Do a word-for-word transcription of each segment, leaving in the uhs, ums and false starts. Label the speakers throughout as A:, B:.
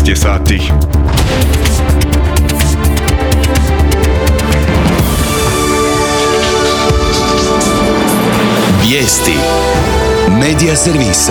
A: šest je sati.
B: Vijesti Medija servisa.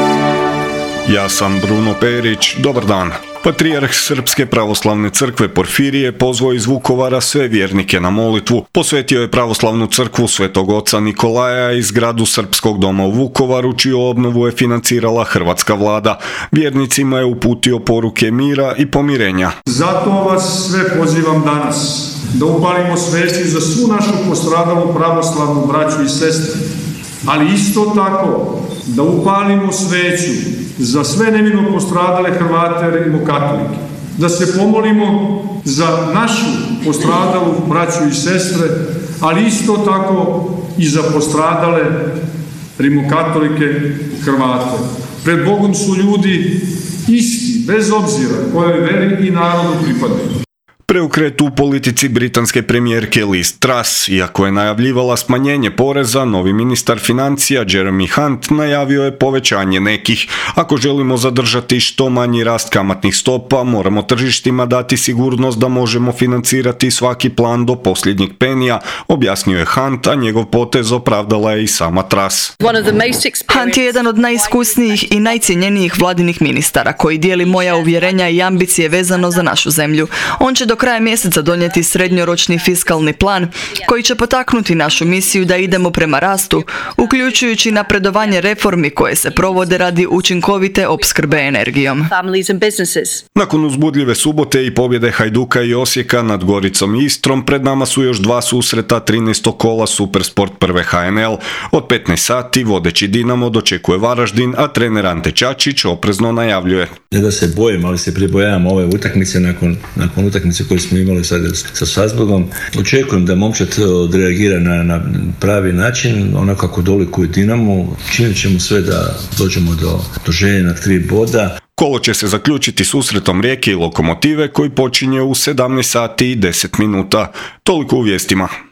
A: Ja sam Bruno Perić, dobar dan. Patrijarh Srpske pravoslavne crkve Porfirije pozvao iz Vukovara sve vjernike na molitvu. Posvetio je pravoslavnu crkvu Svetog oca Nikolaja i zgradu Srpskog doma u Vukovaru, čiju obnovu je financirala hrvatska vlada. Vjernicima je uputio poruke mira i pomirenja.
C: Zato vas sve pozivam danas da upalimo svesti za svu našu postradalu pravoslavnu braću i sestre, ali isto tako da upalimo sveću za sve nevino postradale Hrvate i rimokatolike, da se pomolimo za našu postradalu braću i sestre, ali isto tako i za postradale rimokatolike Hrvate. Pred Bogom su ljudi isti, bez obzira kojoj veri i narodu pripadaju.
A: Preokret u politici britanske premijerke Liz Truss. Iako je najavljivala smanjenje poreza, novi ministar financija Jeremy Hunt najavio je povećanje nekih. Ako želimo zadržati što manji rast kamatnih stopa, moramo tržištima dati sigurnost da možemo financirati svaki plan do posljednjeg penija, objasnio je Hunt, a njegov potez opravdala je i sama Truss.
D: Hunt je jedan od najiskusnijih i najcijenjenijih vladinih ministara koji dijeli moja uvjerenja i ambicije vezano za našu zemlju. On će do kraja mjeseca donijeti srednjoročni fiskalni plan koji će potaknuti našu misiju da idemo prema rastu, uključujući napredovanje reformi koje se provode radi učinkovite opskrbe energijom.
A: Nakon uzbudljive subote i pobjede Hajduka i Osijeka nad Goricom i Istrom, pred nama su još dva susreta trinaestog kola Supersport prve H N L. Od petnaest sati vodeći Dinamo dočekuje Varaždin, a trener Ante Čačić oprezno najavljuje:
E: Ne da se bojim, ali se pribojavam ove utakmice nakon, nakon utakmice koju smo imali sad sa Salzburgom. Očekujem da momčad odreagira na, na pravi način, onako kako dolikuje Dinamo. Činit ćemo sve da dođemo do, do željenog tri boda.
A: Kolo će se zaključiti susretom Rijeke i Lokomotive koji počinje u sedamnaest sati i deset minuta. Toliko u vijestima.